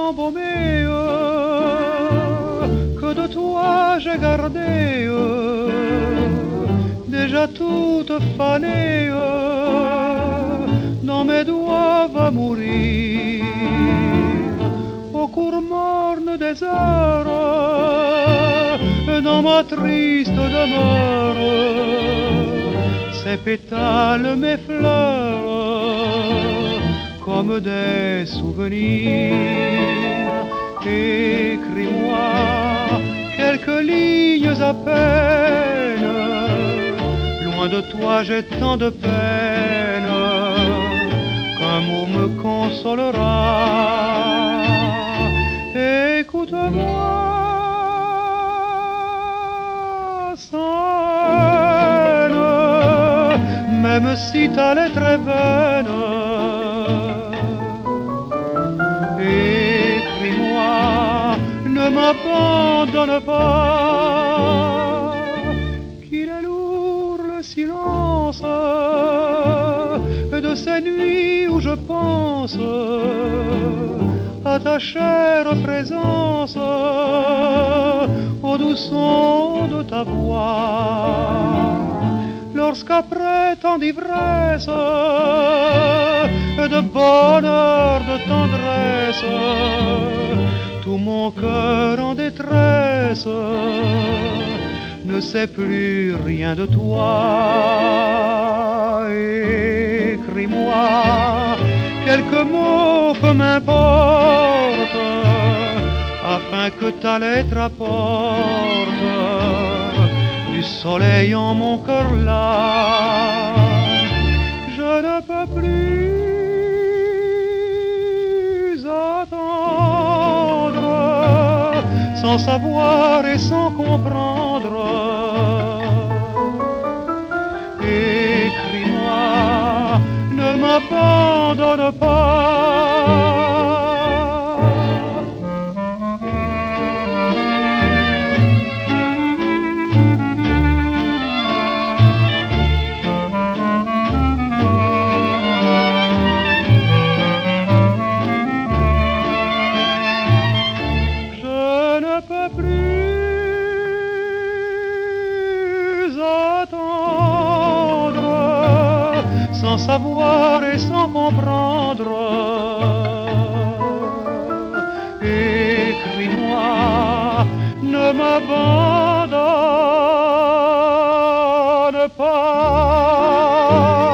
embaumée que de toi j'ai gardé, déjà toute fanée, dans mes doigts va mourir, au cours morne des heures, dans ma triste demeure, ces pétales m'effleurent comme des souvenirs. Écris-moi quelques lignes à peine, loin de toi j'ai tant de peine, qu'un mot me consolera. Écoute-moi, scène, même si ta lettre est vaine. Écris-moi, ne m'abandonne pas, qu'il est lourd le silence de ces nuits où je pense à ta chère présence, au doux son de ta voix. Lorsqu'après tant d'ivresse, de bonheur, de tendresse, tout mon cœur en détresse ne sait plus rien de toi. Écris-moi quelques mots, peu m'importe, afin que ta lettre apporte du soleil en mon cœur là. Je ne peux plus attendre, sans savoir et sans comprendre. Écris-moi, ne m'abandonne pas. Je ne peux plus attendre, sans savoir et sans comprendre. Écris-moi, ne m'abandonne pas.